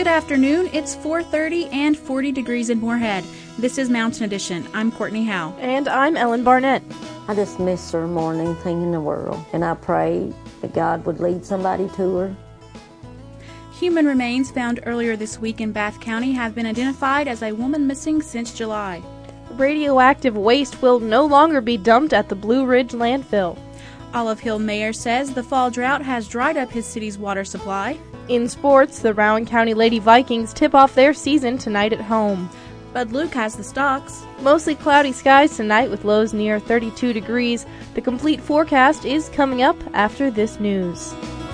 Good afternoon. It's 4:30 and 40 degrees in Moorhead. This is Mountain Edition. I'm Courtney Howe. And I'm Ellen Barnett. I just miss her more than anything in the world, and I pray that God would lead somebody to her. Human remains found earlier this week in Bath County have been identified as a woman missing since July. Radioactive waste will no longer be dumped at the Blue Ridge landfill. Olive Hill mayor says the fall drought has dried up his city's water supply. In sports, the Rowan County Lady Vikings tip off their season tonight at home. Bud Luke has the stocks. Mostly cloudy skies tonight with lows near 32 degrees. The complete forecast is coming up after this news.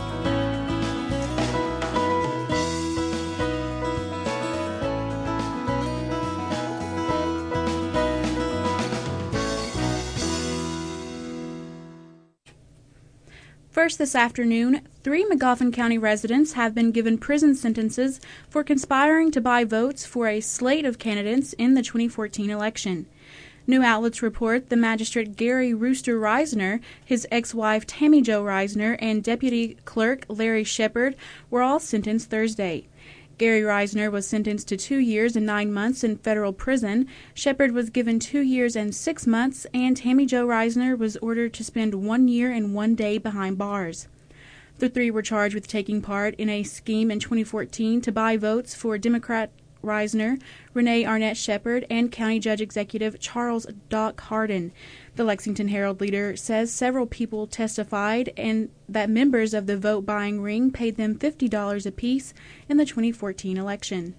First this afternoon, 3 Magoffin County residents have been given prison sentences for conspiring to buy votes for a slate of candidates in the 2014 election. New outlets report the magistrate Gary Rooster Reisner, his ex-wife Tammy Jo Reisner, and Deputy Clerk Larry Shepard were all sentenced Thursday. Gary Reisner was sentenced to 2 years and 9 months in federal prison. Shepard was given 2 years and 6 months, and Tammy Jo Reisner was ordered to spend 1 year and 1 day behind bars. The 3 were charged with taking part in a scheme in 2014 to buy votes for Democrat Reisner, Renee Arnett Shepard, and County Judge Executive Charles Doc Hardin. The Lexington Herald leader says several people testified and that members of the vote-buying ring paid them $50 apiece in the 2014 election.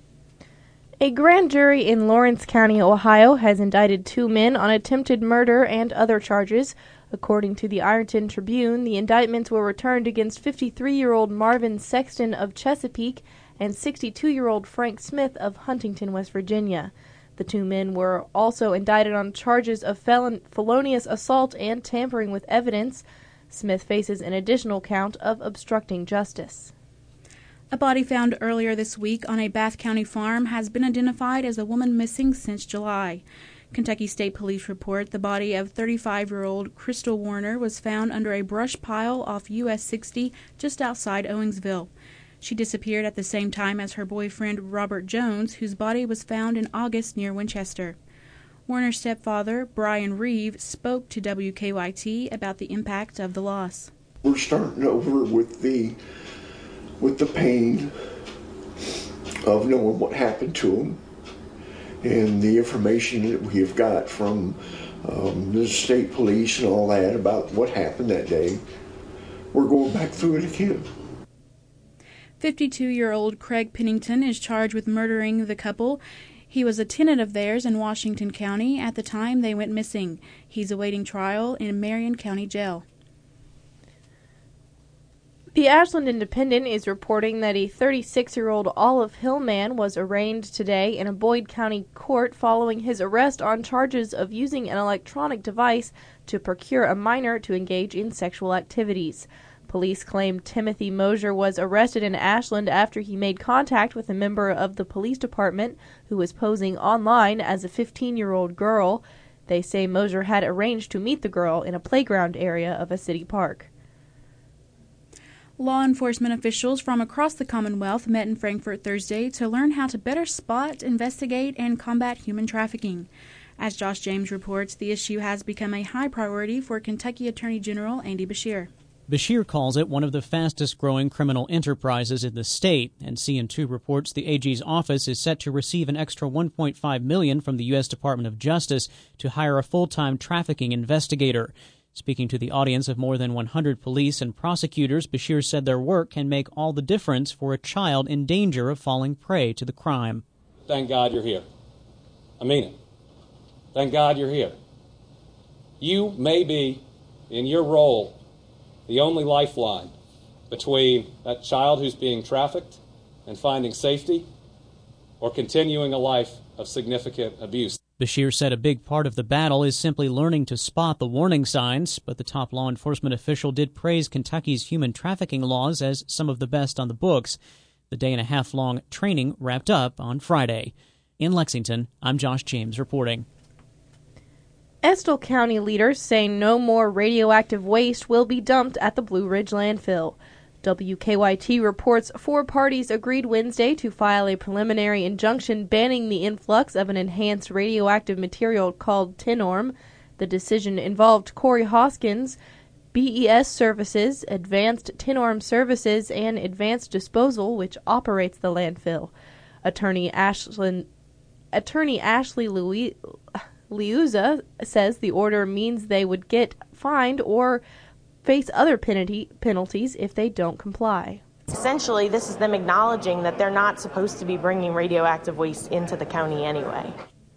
A grand jury in Lawrence County, Ohio, has indicted 2 men on attempted murder and other charges. According to the Ironton Tribune, the indictments were returned against 53-year-old Marvin Sexton of Chesapeake and 62-year-old Frank Smith of Huntington, West Virginia. The 2 men were also indicted on charges of felonious assault and tampering with evidence. Smith faces an additional count of obstructing justice. A body found earlier this week on a Bath County farm has been identified as a woman missing since July. Kentucky State Police report the body of 35-year-old Crystal Warner was found under a brush pile off US 60 just outside Owensville. She disappeared at the same time as her boyfriend Robert Jones, whose body was found in August near Winchester. Warner's stepfather, Brian Reeve, spoke to WKYT about the impact of the loss. We're starting over with the pain of knowing what happened to him and the information that we have got from the state police and all that about what happened that day. We're going back through it again. 52-year-old Craig Pennington is charged with murdering the couple. He was a tenant of theirs in Washington County at the time they went missing. He's awaiting trial in Marion County Jail. The Ashland Independent is reporting that a 36-year-old Olive Hill man was arraigned today in a Boyd County court following his arrest on charges of using an electronic device to procure a minor to engage in sexual activities. Police claim Timothy Mosier was arrested in Ashland after he made contact with a member of the police department who was posing online as a 15-year-old girl. They say Mosier had arranged to meet the girl in a playground area of a city park. Law enforcement officials from across the Commonwealth met in Frankfort Thursday to learn how to better spot, investigate, and combat human trafficking. As Josh James reports, the issue has become a high priority for Kentucky Attorney General Andy Beshear. Beshear calls it one of the fastest-growing criminal enterprises in the state, and CN2 reports the AG's office is set to receive an extra $1.5 million from the U.S. Department of Justice to hire a full-time trafficking investigator. Speaking to the audience of more than 100 police and prosecutors, Beshear said their work can make all the difference for a child in danger of falling prey to the crime. Thank God you're here. I mean it. Thank God you're here. You may be, in your role, the only lifeline between that child who's being trafficked and finding safety or continuing a life of significant abuse. Beshear said a big part of the battle is simply learning to spot the warning signs, but the top law enforcement official did praise Kentucky's human trafficking laws as some of the best on the books. The day-and-a-half-long training wrapped up on Friday. In Lexington, I'm Josh James reporting. Estill County leaders say no more radioactive waste will be dumped at the Blue Ridge landfill. WKYT reports 4 parties agreed Wednesday to file a preliminary injunction banning the influx of an enhanced radioactive material called tinorm. The decision involved Corey Hoskins, BES Services, Advanced Tinorm Services, and Advanced Disposal, which operates the landfill. Attorney Ashley Liuzza says the order means they would get fined or face other penalties if they don't comply. Essentially, this is them acknowledging that they're not supposed to be bringing radioactive waste into the county anyway.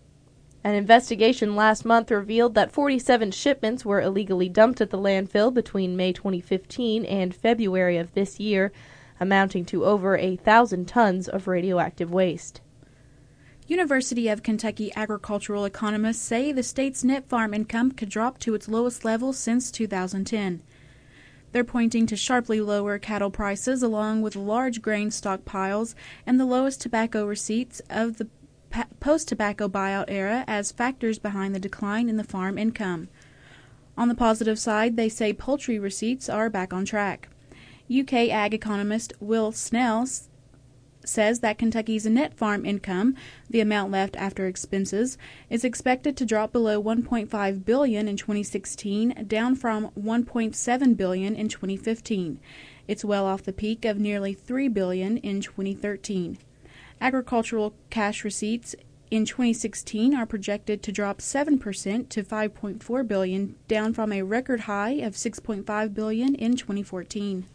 An investigation last month revealed that 47 shipments were illegally dumped at the landfill between May 2015 and February of this year, amounting to over 1,000 tons of radioactive waste. University of Kentucky agricultural economists say the state's net farm income could drop to its lowest level since 2010. They're pointing to sharply lower cattle prices along with large grain stockpiles and the lowest tobacco receipts of the post-tobacco buyout era as factors behind the decline in the farm income. On the positive side, they say poultry receipts are back on track. UK ag economist Will Snell says that Kentucky's net farm income, the amount left after expenses, is expected to drop below $1.5 billion in 2016, down from $1.7 billion in 2015. It's well off the peak of nearly $3 billion in 2013. Agricultural cash receipts in 2016 are projected to drop 7% to $5.4 billion, down from a record high of $6.5 billion in 2014.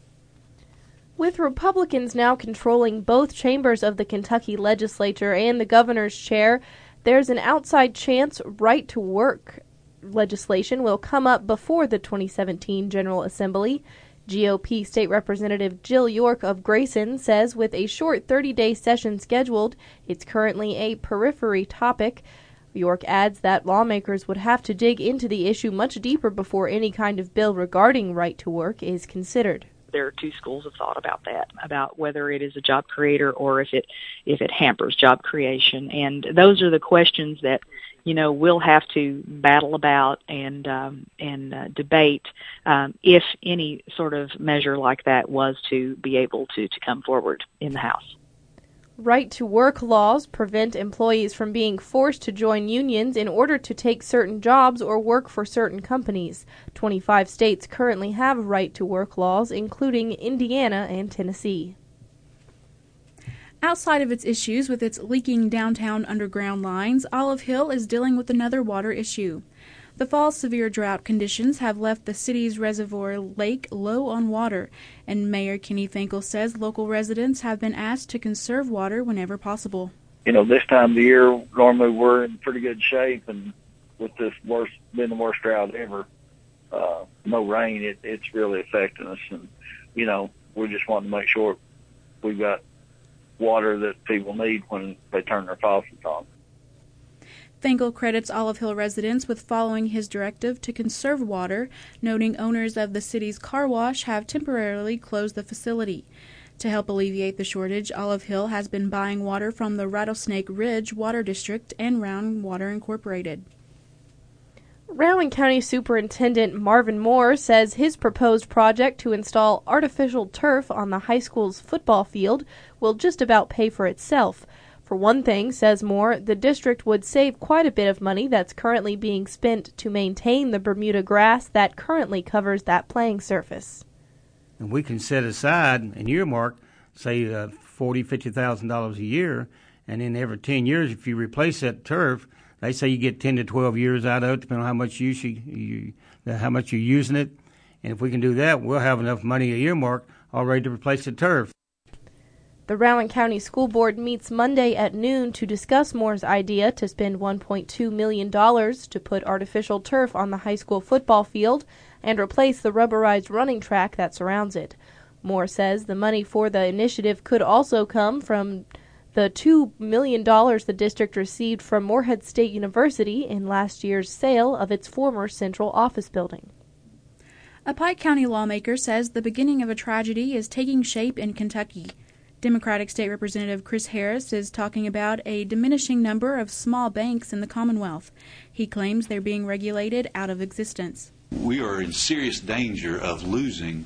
With Republicans now controlling both chambers of the Kentucky legislature and the governor's chair, there's an outside chance right-to-work legislation will come up before the 2017 General Assembly. GOP State Representative Jill York of Grayson says with a short 30-day session scheduled, it's currently a periphery topic. York adds that lawmakers would have to dig into the issue much deeper before any kind of bill regarding right-to-work is considered. There are 2 schools of thought about that, about whether it is a job creator or if it hampers job creation. And those are the questions that, we'll have to battle about and debate if any sort of measure like that was to be able to come forward in the House. Right-to-work laws prevent employees from being forced to join unions in order to take certain jobs or work for certain companies. 25 states currently have right-to-work laws, including Indiana and Tennessee. Outside of its issues with its leaking downtown underground lines, Olive Hill is dealing with another water issue. The fall's severe drought conditions have left the city's reservoir lake low on water, and Mayor Kenny Finkel says local residents have been asked to conserve water whenever possible. This time of the year, normally we're in pretty good shape, and with this been the worst drought ever, no rain, it's really affecting us, and, we just want to make sure we've got water that people need when they turn their faucets on. Finkel credits Olive Hill residents with following his directive to conserve water, noting owners of the city's car wash have temporarily closed the facility. To help alleviate the shortage, Olive Hill has been buying water from the Rattlesnake Ridge Water District and Rowan Water Incorporated. Rowan County Superintendent Marvin Moore says his proposed project to install artificial turf on the high school's football field will just about pay for itself. For one thing, says Moore, the district would save quite a bit of money that's currently being spent to maintain the Bermuda grass that currently covers that playing surface. And we can set aside and earmark, say, $40,000, $50,000 a year, and then every 10 years, if you replace that turf, they say you get 10 to 12 years out of it, depending on how much how much you're using it. And if we can do that, we'll have enough money earmark already to replace the turf. The Rowan County School Board meets Monday at noon to discuss Moore's idea to spend $1.2 million to put artificial turf on the high school football field and replace the rubberized running track that surrounds it. Moore says the money for the initiative could also come from the $2 million the district received from Morehead State University in last year's sale of its former central office building. A Pike County lawmaker says the beginning of a tragedy is taking shape in Kentucky. Democratic State Representative Chris Harris is talking about a diminishing number of small banks in the Commonwealth. He claims they're being regulated out of existence. We are in serious danger of losing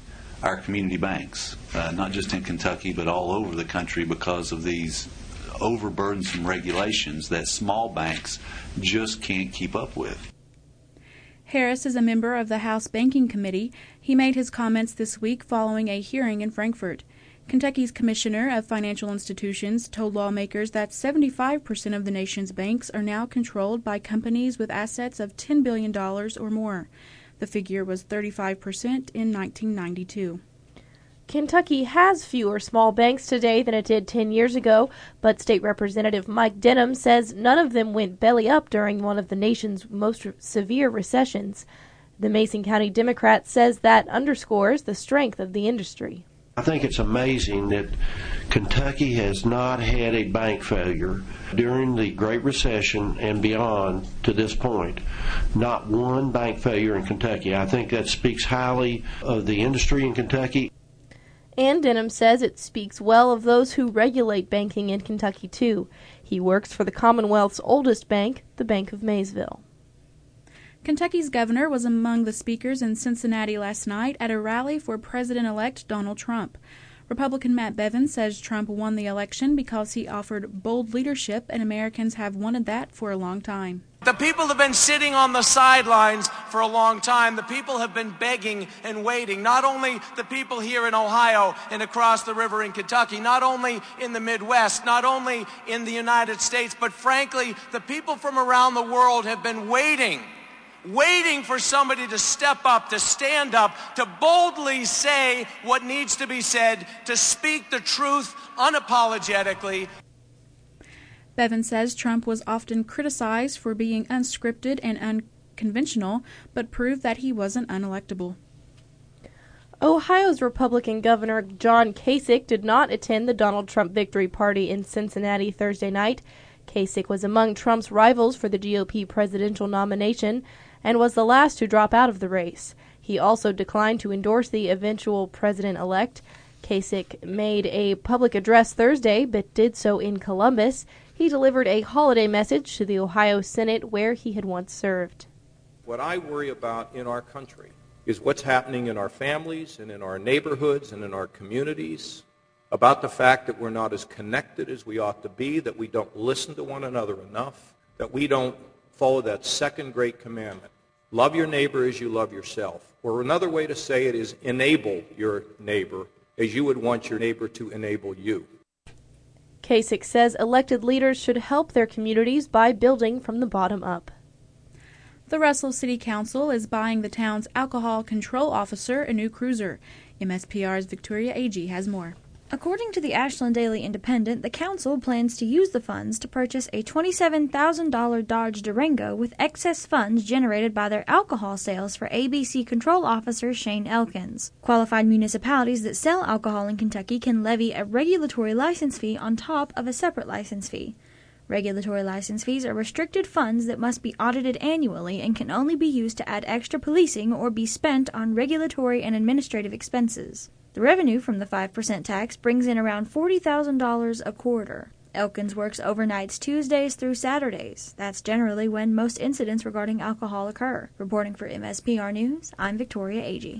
our community banks, not just in Kentucky but all over the country, because of these overburdensome regulations that small banks just can't keep up with. Harris is a member of the House Banking Committee. He made his comments this week following a hearing in Frankfort. Kentucky's Commissioner of Financial Institutions told lawmakers that 75% of the nation's banks are now controlled by companies with assets of $10 billion or more. The figure was 35% in 1992. Kentucky has fewer small banks today than it did 10 years ago, but State Representative Mike Denham says none of them went belly up during one of the nation's most severe recessions. The Mason County Democrat says that underscores the strength of the industry. I think it's amazing that Kentucky has not had a bank failure during the Great Recession and beyond to this point. Not one bank failure in Kentucky. I think that speaks highly of the industry in Kentucky. And Denham says it speaks well of those who regulate banking in Kentucky, too. He works for the Commonwealth's oldest bank, the Bank of Maysville. Kentucky's governor was among the speakers in Cincinnati last night at a rally for President-elect Donald Trump. Republican Matt Bevin says Trump won the election because he offered bold leadership, and Americans have wanted that for a long time. The people have been sitting on the sidelines for a long time. The people have been begging and waiting. Not only the people here in Ohio and across the river in Kentucky, not only in the Midwest, not only in the United States, but frankly, the people from around the world have been waiting for somebody to step up, to stand up, to boldly say what needs to be said, to speak the truth unapologetically. Bevin says Trump was often criticized for being unscripted and unconventional, but proved that he wasn't unelectable. Ohio's Republican Governor John Kasich did not attend the Donald Trump victory party in Cincinnati Thursday night. Kasich was among Trump's rivals for the GOP presidential nomination and was the last to drop out of the race. He also declined to endorse the eventual president-elect. Kasich made a public address Thursday, but did so in Columbus. He delivered a holiday message to the Ohio Senate, where he had once served. What I worry about in our country is what's happening in our families and in our neighborhoods and in our communities, about the fact that we're not as connected as we ought to be, that we don't listen to one another enough, that we don't follow that second great commandment. Love your neighbor as you love yourself. Or another way to say it is enable your neighbor as you would want your neighbor to enable you. Kasich says elected leaders should help their communities by building from the bottom up. The Russell City Council is buying the town's alcohol control officer a new cruiser. MSPR's Victoria Agee has more. According to the Ashland Daily Independent, the council plans to use the funds to purchase a $27,000 Dodge Durango with excess funds generated by their alcohol sales for ABC Control Officer Shane Elkins. Qualified municipalities that sell alcohol in Kentucky can levy a regulatory license fee on top of a separate license fee. Regulatory license fees are restricted funds that must be audited annually and can only be used to add extra policing or be spent on regulatory and administrative expenses. The revenue from the 5% tax brings in around $40,000 a quarter. Elkins works overnights Tuesdays through Saturdays. That's generally when most incidents regarding alcohol occur. Reporting for MSPR News, I'm Victoria Agee.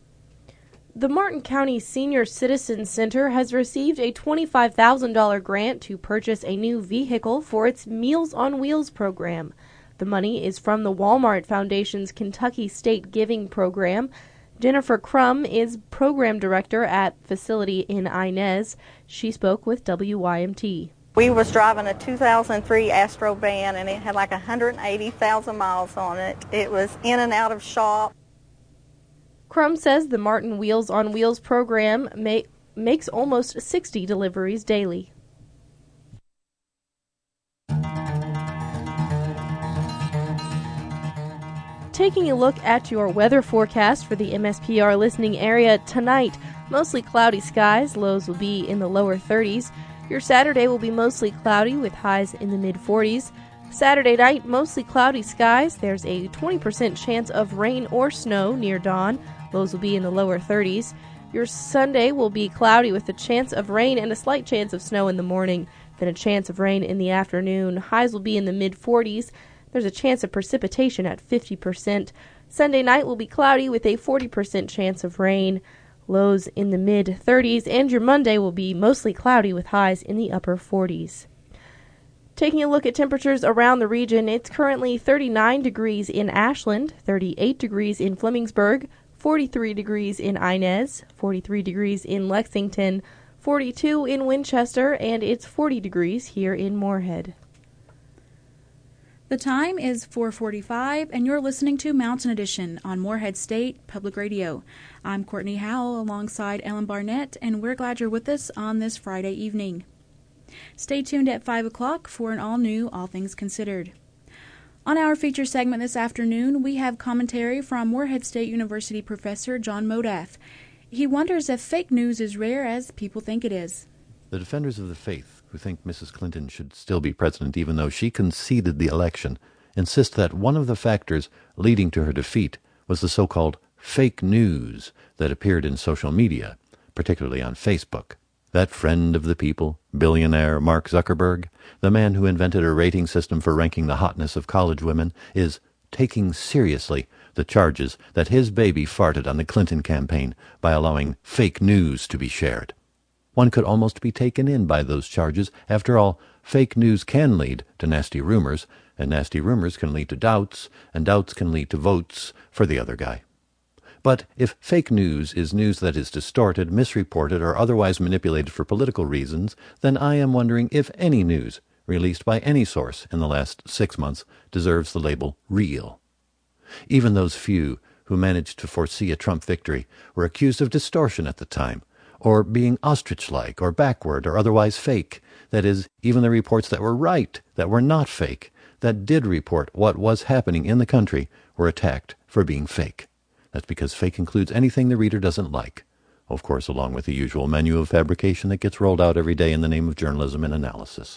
The Martin County Senior Citizen Center has received a $25,000 grant to purchase a new vehicle for its Meals on Wheels program. The money is from the Walmart Foundation's Kentucky State Giving Program. Jennifer Crum is program director at facility in Inez. She spoke with WYMT. We was driving a 2003 Astro van, and it had like 180,000 miles on it. It was in and out of shop. Crum says the Martin Wheels on Wheels program makes almost 60 deliveries daily. Taking a look at your weather forecast for the MSPR listening area tonight, mostly cloudy skies, lows will be in the lower 30s. Your Saturday will be mostly cloudy with highs in the mid-40s. Saturday night, mostly cloudy skies. There's a 20% chance of rain or snow near dawn. Lows will be in the lower 30s. Your Sunday will be cloudy with a chance of rain and a slight chance of snow in the morning, then a chance of rain in the afternoon. Highs will be in the mid-40s. There's a chance of precipitation at 50%. Sunday night will be cloudy with a 40% chance of rain. lows in the mid-30s, and your Monday will be mostly cloudy with highs in the upper 40s. Taking a look at temperatures around the region, it's currently 39 degrees in Ashland, 38 degrees in Flemingsburg, 43 degrees in Inez, 43 degrees in Lexington, 42 in Winchester, and it's 40 degrees here in Moorhead. The time is 4:45, and you're listening to Mountain Edition on Moorhead State Public Radio. I'm Courtney Howell alongside Ellen Barnett, and we're glad you're with us on this Friday evening. Stay tuned at 5 o'clock for an all-new All Things Considered. On our feature segment this afternoon, we have commentary from Moorhead State University professor John Modaff. He wonders if fake news is rare as people think it is. The defenders of the faith, who think Mrs. Clinton should still be president even though she conceded the election, insist that one of the factors leading to her defeat was the so-called fake news that appeared in social media, particularly on Facebook. That friend of the people, billionaire Mark Zuckerberg, the man who invented a rating system for ranking the hotness of college women, is taking seriously the charges that his baby farted on the Clinton campaign by allowing fake news to be shared. One could almost be taken in by those charges. After all, fake news can lead to nasty rumors, and nasty rumors can lead to doubts, and doubts can lead to votes for the other guy. But if fake news is news that is distorted, misreported, or otherwise manipulated for political reasons, then I am wondering if any news released by any source in the last 6 months deserves the label real. Even those few who managed to foresee a Trump victory were accused of distortion at the time, or being ostrich-like, or backward, or otherwise fake. That is, even the reports that were right, that were not fake, that did report what was happening in the country, were attacked for being fake. That's because fake includes anything the reader doesn't like, of course along with the usual menu of fabrication that gets rolled out every day in the name of journalism and analysis.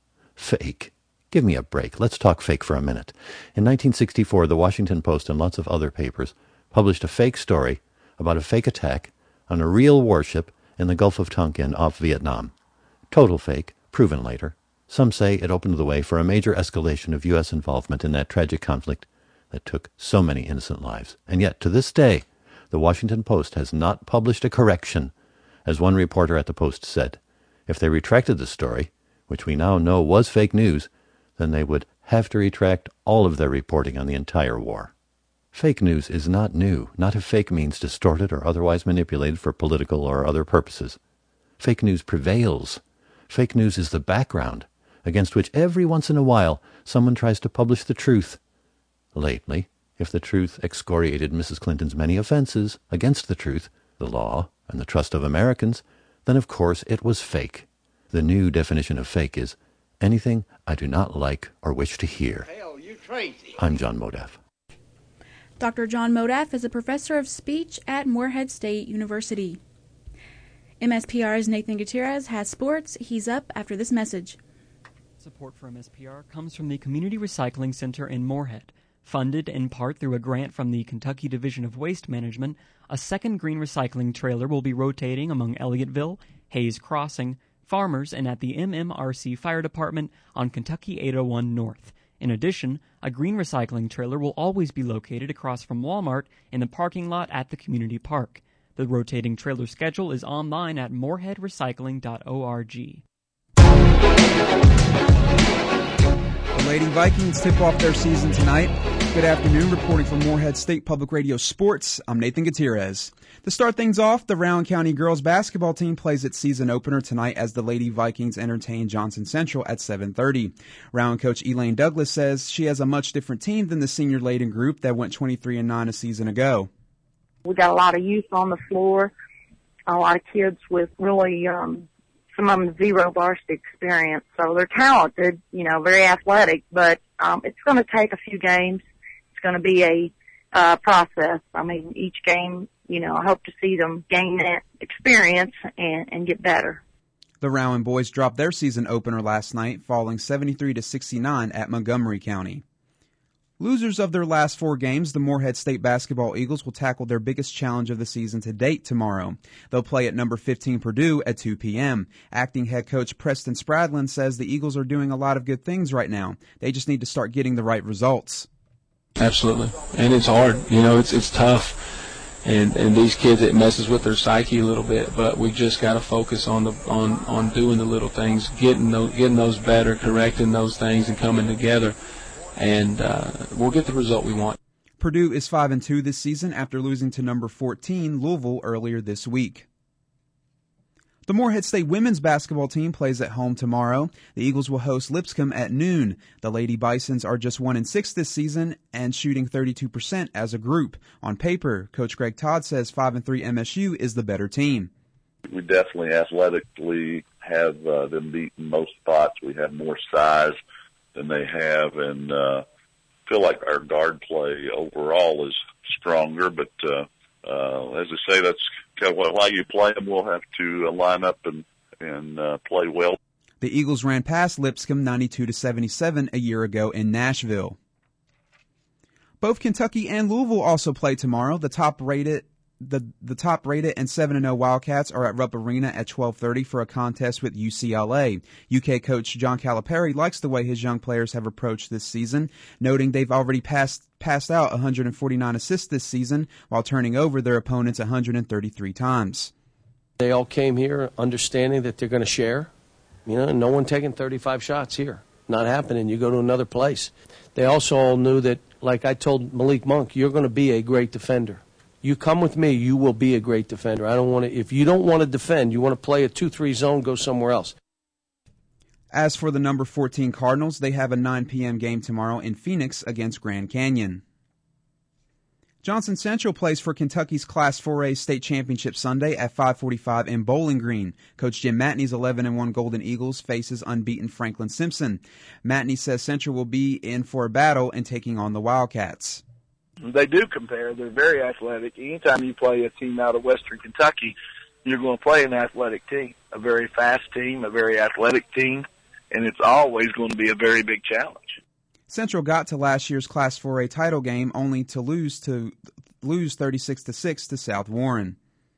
Fake. Give me a break. Let's talk fake for a minute. In 1964, the Washington Post and lots of other papers published a fake story about a fake attack on a real warship in the Gulf of Tonkin off Vietnam. Total fake, proven later. Some say it opened the way for a major escalation of U.S. involvement in that tragic conflict that took so many innocent lives. And yet, to this day, the Washington Post has not published a correction. As one reporter at the Post said, if they retracted the story, which we now know was fake news, then they would have to retract all of their reporting on the entire war. Fake news is not new, not if fake means distorted or otherwise manipulated for political or other purposes. Fake news prevails. Fake news is the background against which every once in a while someone tries to publish the truth. Lately, if the truth excoriated Mrs. Clinton's many offenses against the truth, the law, and the trust of Americans, then of course it was fake. The new definition of fake is anything I do not like or wish to hear. Hell, you crazy. I'm John Modaff. Dr. John Modaff is a professor of speech at Moorhead State University. MSPR's Nathan Gutierrez has sports. He's up after this message. Support for MSPR comes from the Community Recycling Center in Moorhead. Funded in part through a grant from the Kentucky Division of Waste Management, a second green recycling trailer will be rotating among Elliotteville, Hayes Crossing, Farmers, and at the MMRC Fire Department on Kentucky 801 North. In addition, a green recycling trailer will always be located across from Walmart in the parking lot at the community park. The rotating trailer schedule is online at moorheadrecycling.org. The Lady Vikings tip off their season tonight. Good afternoon, reporting from Moorhead State Public Radio Sports, I'm Nathan Gutierrez. To start things off, the Rowan County girls basketball team plays its season opener tonight as the Lady Vikings entertain Johnson Central at 7:30. Rowan coach Elaine Douglas says she has a much different team than the senior laden group that went 23-9 a season ago. We got a lot of youth on the floor, a lot of kids with really some of them zero varsity experience. So they're talented, very athletic, but it's going to take a few games. It's going to be a process. I mean, each game, I hope to see them gain that experience and get better. The Rowan boys dropped their season opener last night, falling 73-69 at Montgomery County. Losers of their last 4 games, the Moorhead State basketball Eagles will tackle their biggest challenge of the season to date tomorrow. They'll play at number 15 Purdue at 2 p.m. Acting head coach Preston Spradlin says the Eagles are doing a lot of good things right now. They just need to start getting the right results. Absolutely. And it's hard. It's tough. And these kids, it messes with their psyche a little bit, but we just got to focus on doing the little things, getting those better, correcting those things, and coming together, and we'll get the result we want. Purdue is 5-2 this season after losing to number 14 Louisville earlier this week. The Morehead State women's basketball team plays at home tomorrow. The Eagles will host Lipscomb at noon. The Lady Bisons are just 1-6 this season and shooting 32% as a group. On paper, Coach Greg Todd says 5-3 MSU is the better team. We definitely athletically have them beaten most spots. We have more size than they have, and feel like our guard play overall is stronger. But as I say, that's kind of how you play them. We'll have to line up and play well. The Eagles ran past Lipscomb 92-77 a year ago in Nashville. Both Kentucky and Louisville also play tomorrow. The top-rated and 7-0 Wildcats are at Rupp Arena at 12:30 for a contest with UCLA. UK coach John Calipari likes the way his young players have approached this season, noting they've already passed out 149 assists this season while turning over their opponents 133 times. They all came here understanding that they're going to share. No one taking 35 shots here. Not happening. You go to another place. They also all knew that, like I told Malik Monk, you're going to be a great defender. You come with me, you will be a great defender. If you don't want to defend, you want to play a 2-3 zone, go somewhere else. As for the number 14 Cardinals, they have a 9 p.m. game tomorrow in Phoenix against Grand Canyon. Johnson Central plays for Kentucky's Class 4A state championship Sunday at 5:45 in Bowling Green. Coach Jim Matney's 11-1 Golden Eagles faces unbeaten Franklin Simpson. Matney says Central will be in for a battle in taking on the Wildcats. They do compare. They're very athletic. Anytime you play a team out of Western Kentucky, you're going to play an athletic team, a very fast team, a very athletic team, and it's always going to be a very big challenge. Central got to last year's Class 4A title game only to lose 36-6 to South Warren.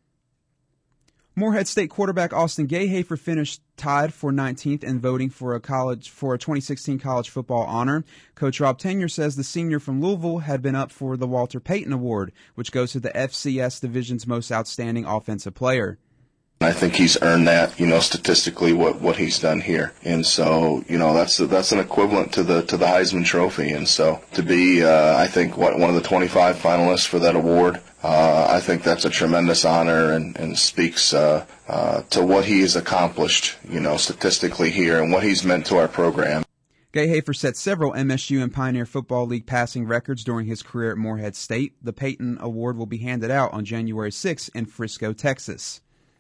Morehead State quarterback Austin Gayhafer finished tied for 19th in voting for a 2016 college football honor. Coach Rob Tenyer says the senior from Louisville had been up for the Walter Payton Award, which goes to the FCS Division's most outstanding offensive player. I think he's earned that, statistically what he's done here. And so, that's an equivalent to the Heisman Trophy. And so to be, I think, one of the 25 finalists for that award, I think that's a tremendous honor and speaks to what he has accomplished, statistically here and what he's meant to our program. Gayhafer set several MSU and Pioneer Football League passing records during his career at Morehead State. The Payton Award will be handed out on January 6 in Frisco, Texas.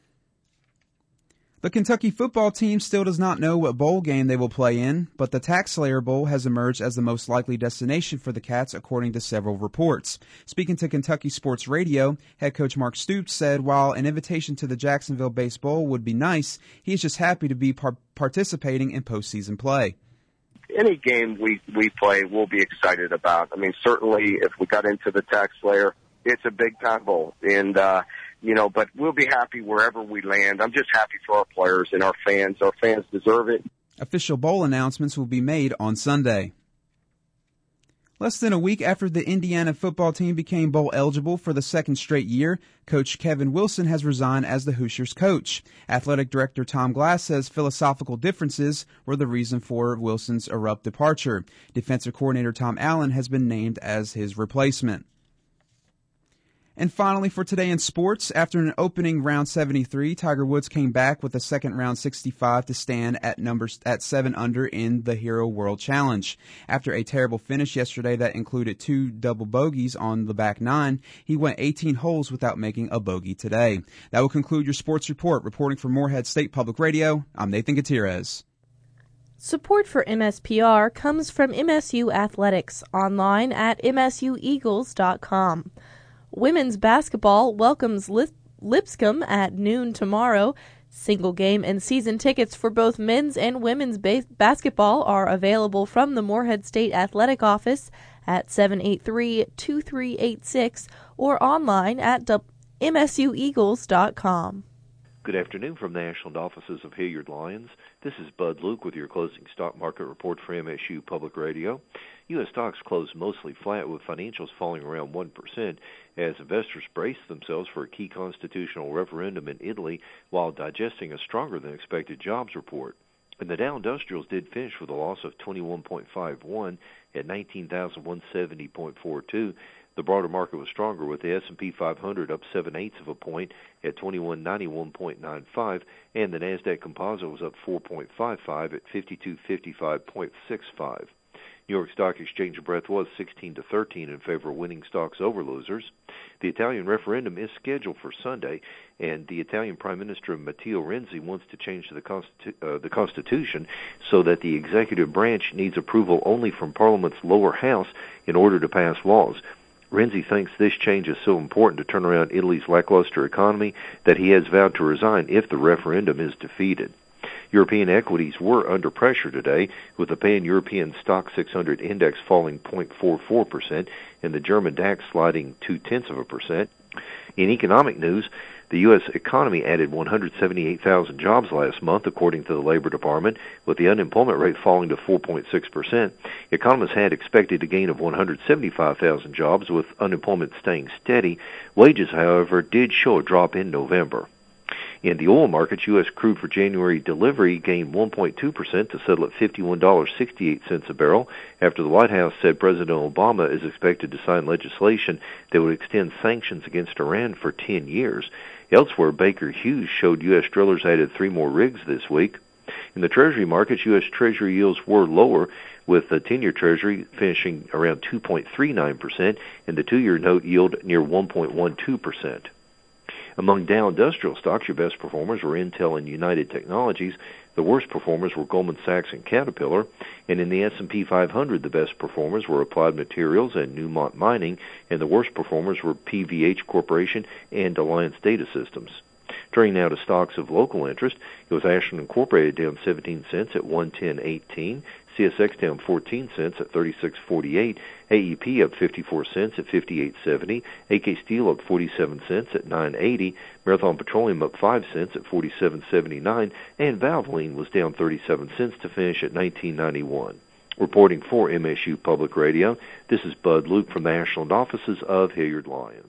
The Kentucky football team still does not know what bowl game they will play in, but the Tax Slayer Bowl has emerged as the most likely destination for the Cats, according to several reports. Speaking to Kentucky Sports Radio, head coach Mark Stoops said while an invitation to the Jacksonville-based bowl would be nice, he is just happy to be participating in postseason play. Any game we play, we'll be excited about. I mean, certainly if we got into the Tax Slayer, it's a big-time bowl, and but we'll be happy wherever we land. I'm just happy for our players and our fans. Our fans deserve it. Official bowl announcements will be made on Sunday. Less than a week after the Indiana football team became bowl eligible for the second straight year, Coach Kevin Wilson has resigned as the Hoosiers coach. Athletic Director Tom Glass says philosophical differences were the reason for Wilson's abrupt departure. Defensive coordinator Tom Allen has been named as his replacement. And finally, for today in sports, after an opening round 73, Tiger Woods came back with a second round 65 to stand at 7 under in the Hero World Challenge. After a terrible finish yesterday that included 2 double bogeys on the back 9, he went 18 holes without making a bogey today. That will conclude your sports report. Reporting from Morehead State Public Radio, I'm Nathan Gutierrez. Support for MSPR comes from MSU Athletics, online at msueagles.com. Women's basketball welcomes Lipscomb at noon tomorrow. Single game and season tickets for both men's and women's basketball are available from the Morehead State Athletic Office at 783-2386 or online at msueagles.com. Good afternoon from the National Offices of Hilliard Lyons. This is Bud Luke with your closing stock market report for MSU Public Radio. U.S. stocks closed mostly flat, with financials falling around 1% as investors braced themselves for a key constitutional referendum in Italy while digesting a stronger-than-expected jobs report. And the Dow Industrials did finish with a loss of 21.51 at 19,170.42. The broader market was stronger, with the S&P 500 up 7/8 of a point at 2191.95, and the Nasdaq Composite was up 4.55 at 5255.65. New York Stock Exchange breadth was 16-13 in favor of winning stocks over losers. The Italian referendum is scheduled for Sunday, and the Italian Prime Minister Matteo Renzi wants to change the Constitution so that the executive branch needs approval only from Parliament's lower house in order to pass laws. Renzi thinks this change is so important to turn around Italy's lackluster economy that he has vowed to resign if the referendum is defeated. European equities were under pressure today, with the Pan-European Stock 600 index falling 0.44% and the German DAX sliding 0.2%. In economic news, the U.S. economy added 178,000 jobs last month, according to the Labor Department, with the unemployment rate falling to 4.6%. Economists had expected a gain of 175,000 jobs, with unemployment staying steady. Wages, however, did show a drop in November. In the oil markets, U.S. crude for January delivery gained 1.2% to settle at $51.68 a barrel after the White House said President Obama is expected to sign legislation that would extend sanctions against Iran for 10 years. Elsewhere, Baker Hughes showed U.S. drillers added 3 more rigs this week. In the Treasury markets, U.S. Treasury yields were lower, with the 10-year Treasury finishing around 2.39% and the 2-year note yield near 1.12%. Among Dow Industrial stocks, your best performers were Intel and United Technologies. The worst performers were Goldman Sachs and Caterpillar. And in the S&P 500, the best performers were Applied Materials and Newmont Mining, and the worst performers were PVH Corporation and Alliance Data Systems. Turning now to stocks of local interest, it was Ashland Incorporated down 17 cents at 110.18, CSX down 14 cents at 36.48, AEP up 54 cents at 58.70, AK Steel up 47 cents at 9.80, Marathon Petroleum up 5 cents at 47.79, and Valvoline was down 37 cents to finish at 19.91. Reporting for MSU Public Radio, this is Bud Luke from the Ashland offices of Hilliard Lyons.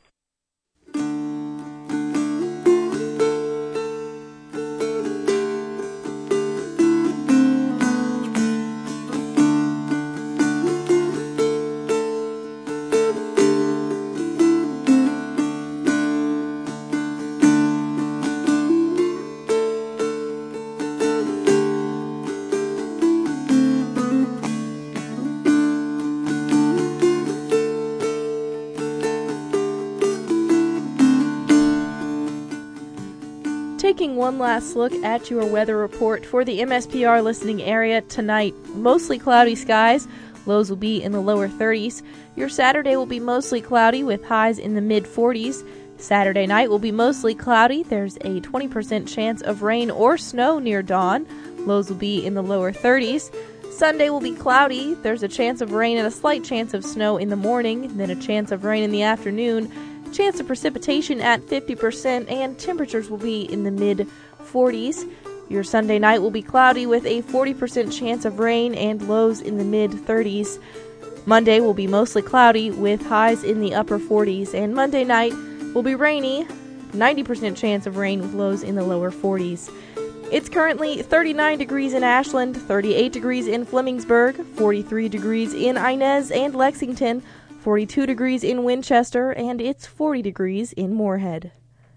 Taking one last look at your weather report for the MSPR listening area tonight. Mostly cloudy skies. Lows will be in the lower 30s. Your Saturday will be mostly cloudy with highs in the mid-40s. Saturday night will be mostly cloudy. There's a 20% chance of rain or snow near dawn. Lows will be in the lower 30s. Sunday will be cloudy. There's a chance of rain and a slight chance of snow in the morning, then a chance of rain in the afternoon. Chance of precipitation at 50%, and temperatures will be in the mid-40s. Your Sunday night will be cloudy with a 40% chance of rain and lows in the mid-30s. Monday will be mostly cloudy with highs in the upper 40s, and Monday night will be rainy, 90% chance of rain with lows in the lower 40s. It's currently 39 degrees in Ashland, 38 degrees in Flemingsburg, 43 degrees in Inez and Lexington, 42 degrees in Winchester, and it's 40 degrees in Moorhead.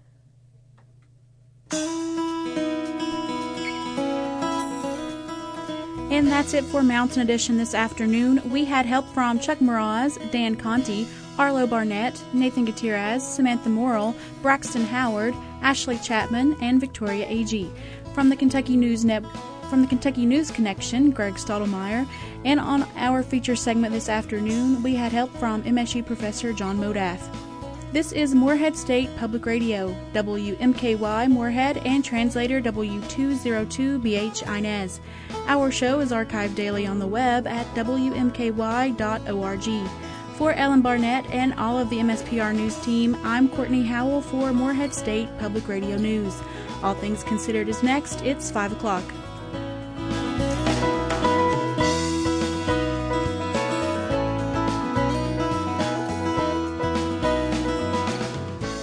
And that's it for Mountain Edition this afternoon. We had help from Chuck Mraz, Dan Conti, Arlo Barnett, Nathan Gutierrez, Samantha Morrill, Braxton Howard, Ashley Chapman, and Victoria Agee. From the Kentucky News Connection, Greg Stottlemyre. And on our feature segment this afternoon, we had help from MSU Professor John Modaff. This is Moorhead State Public Radio, WMKY Moorhead, and translator W202BH Inez. Our show is archived daily on the web at WMKY.org. For Ellen Barnett and all of the MSPR News team, I'm Courtney Howell for Moorhead State Public Radio News. All Things Considered is next. It's 5 o'clock.